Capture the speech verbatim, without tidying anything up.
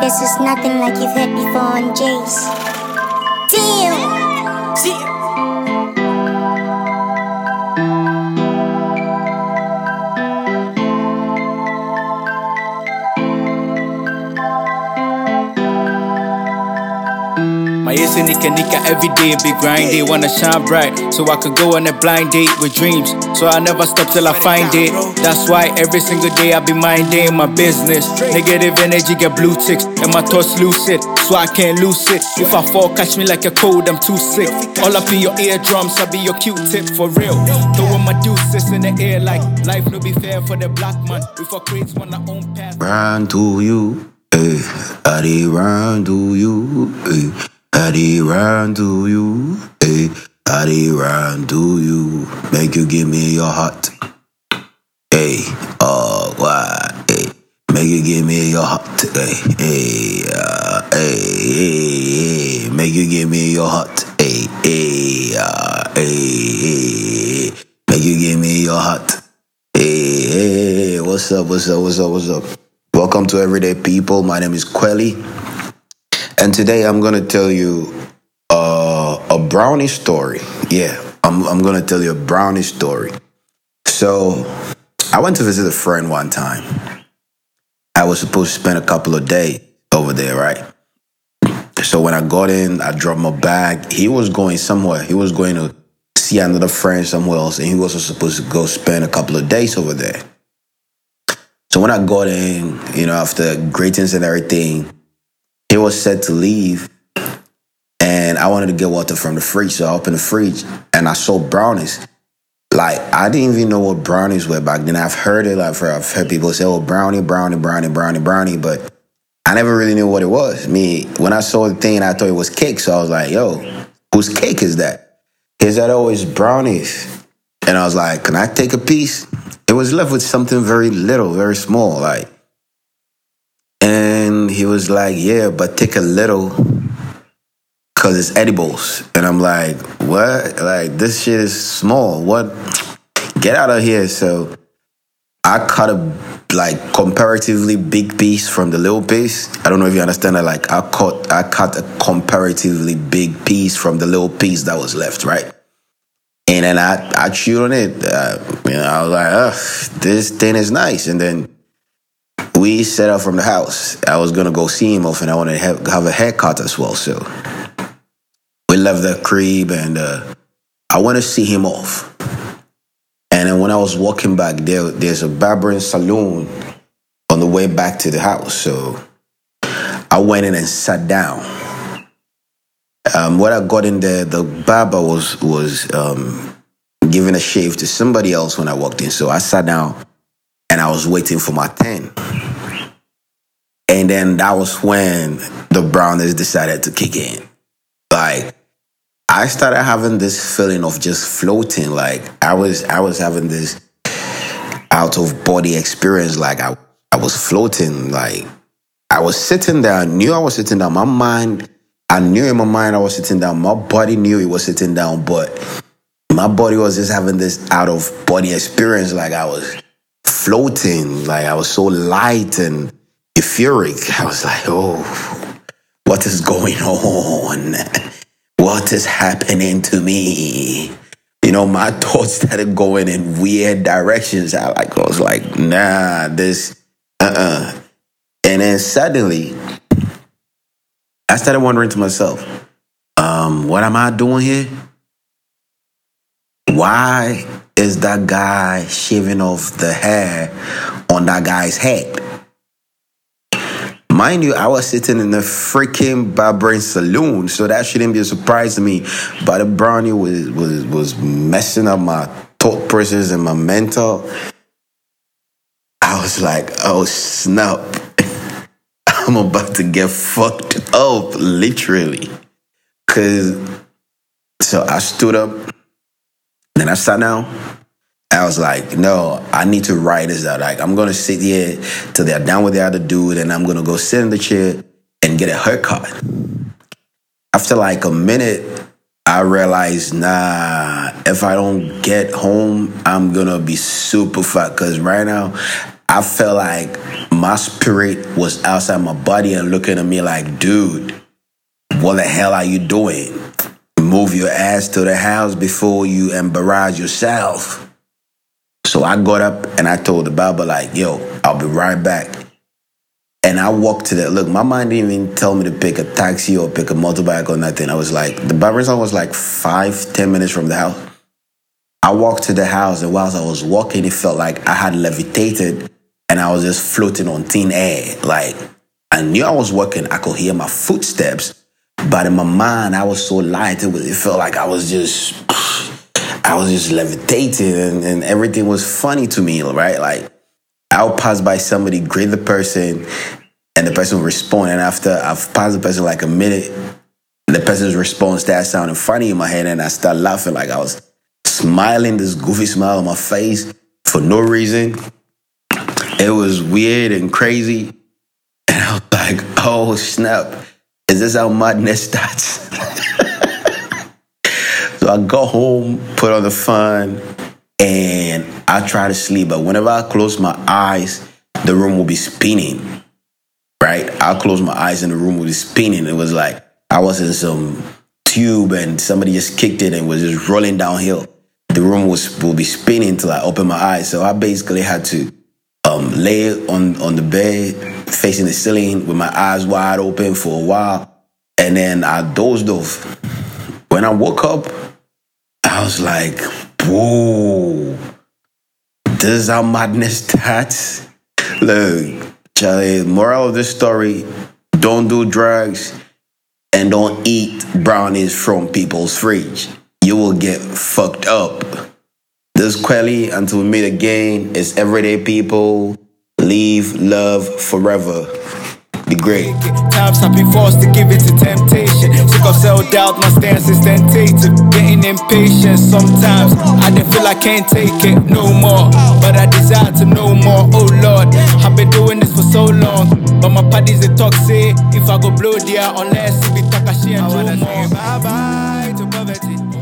This is nothing like you've heard before on Jace. Damn! See. My ears and nika nika every day, big grind day. Wanna shine bright, so I could go on a blind date with dreams. So I never stop till I find it. That's why every single day I be minding my business. Negative energy get blue ticks, and my thoughts lucid, so I can't lose it. If I fall, catch me like a cold, I'm too sick. All up in your eardrums, I be your Q-tip for real. Throwing my deuces in the air like life no be fair for the black man. If I create one I own path. Run to you, eh? I did run to you, eh? I did run to you, eh? I did run to you. Make you give me your heart, hey, oh, why, hey? Make you give me your heart, hey, hey, uh, hey, hey, hey. Make you give me your heart, hey, hey, uh, hey, hey. Make you give me your heart, hey, hey, hey. What's up, what's up, what's up, what's up? Welcome to Everyday People. My name is Quelly. And today I'm gonna tell you uh, a brownie story. Yeah, I'm I'm gonna tell you a brownie story. So I went to visit a friend one time. I was supposed to spend a couple of days over there, right? So when I got in, I dropped my bag. He was going somewhere. He was going to see another friend somewhere else, and he was also supposed to go spend a couple of days over there. So when I got in, you know, after greetings and everything, he was set to leave, and I wanted to get water from the fridge. So I opened the fridge, and I saw brownies. Like, I didn't even know what brownies were back then. I've heard it, like, I've heard people say, oh, brownie, brownie, brownie, brownie, brownie, but I never really knew what it was. Me, when I saw the thing, I thought it was cake, so I was like, yo, whose cake is that? He said, oh, it's brownies. And I was like, can I take a piece? It was left with something very little, very small, like. And he was like, yeah, but take a little because it's edibles. And I'm like, what? Like, this shit is small. What? Get out of here. So I cut a, like, comparatively big piece from the little piece. I don't know if you understand that. Like, I cut, I cut a comparatively big piece from the little piece that was left, right? And then I, I chewed on it. Uh, you know, I was like, ugh, this thing is nice. And then we set out from the house. I was going to go see him off, and I wanted to have, have a haircut as well. So we left the crib, and uh, I went to see him off. And then when I was walking back, there, there's a barbering salon on the way back to the house. So I went in and sat down. Um, when I got in there, the barber was, was um, giving a shave to somebody else when I walked in. So I sat down, and I was waiting for my turn. And then that was when the brownies decided to kick in. Like, I started having this feeling of just floating. Like, I was I was having this out of body experience. Like, I, I was floating. Like, I was sitting there. I knew I was sitting down. My mind, I knew in my mind I was sitting down. My body knew it was sitting down. But my body was just having this out of body experience. Like, I was floating. Like, I was so light and euphoric. I was like, oh, what is going on? What is happening to me? You know, my thoughts started going in weird directions. I like I was like, nah, this, uh-uh. And then suddenly, I started wondering to myself, um, what am I doing here? Why is that guy shaving off the hair on that guy's head? Mind you, I was sitting in a freaking barbering saloon, so that shouldn't be a surprise to me. But the brownie was was was messing up my thought process and my mental. I was like, oh snap. I'm about to get fucked up, literally. Cause so I stood up, then I sat down. I was like, no, I need to write this out. Like, I'm going to sit here till they're done with the other dude, and I'm going to go sit in the chair and get a haircut. After like a minute, I realized, nah, if I don't get home, I'm going to be super fat. Because right now, I felt like my spirit was outside my body and looking at me like, dude, what the hell are you doing? Move your ass to the house before you embarrass yourself. So I got up and I told the barber like, yo, I'll be right back. And I walked to the, look, my mom didn't even tell me to pick a taxi or pick a motorbike or nothing. I was like, the barber's shop was like five, ten minutes from the house. I walked to the house, and whilst I was walking, it felt like I had levitated and I was just floating on thin air. Like, I knew I was walking. I could hear my footsteps, but in my mind, I was so light. It, was, it felt like I was just, I was just levitating, and, and everything was funny to me, right? Like, I'll pass by somebody, greet the person, and the person will respond. And after I've passed the person like a minute, the person's response starts sounding funny in my head, and I start laughing like I was smiling, this goofy smile on my face for no reason. It was weird and crazy. And I was like, oh snap, is this how madness starts? So I go home, put on the phone, and I try to sleep. But whenever I close my eyes, the room will be spinning, right? I'll close my eyes and the room will be spinning. It was like I was in some tube and somebody just kicked it and was just rolling downhill. The room was will be spinning till I open my eyes. So I basically had to um, lay on, on the bed, facing the ceiling with my eyes wide open for a while. And then I dozed off. When I woke up, I was like, whoa, this is how madness starts. Look, Charlie, moral of this story, don't do drugs and don't eat brownies from people's fridge. You will get fucked up. This is Quelly. Until we meet again, it's everyday people. Leave love forever. Be great. Times I've been forced to give it to temptation. Sick of self-doubt, my stance is tentative. Getting impatient sometimes. I didn't feel I can't take it no more, but I desire to know more. Oh Lord, I've been doing this for so long, but my party's a toxic. If I go blow there, unless it be Takashi and I wanna say bye bye to poverty.